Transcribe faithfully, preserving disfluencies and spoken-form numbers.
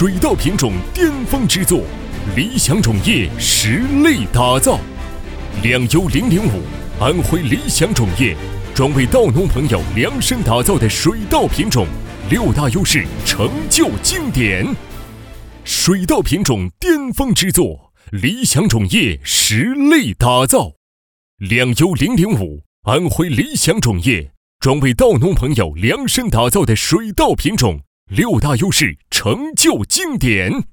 水稻品种巅峰之作，理想种业实力打造。两优零零五，安徽理想种业专为稻农朋友量身打造的水稻品种，六大优势成就经典。水稻品种巅峰之作，理想种业实力打造。两优零零五，安徽理想种业专为稻农朋友量身打造的水稻品种，六大优势成就经典。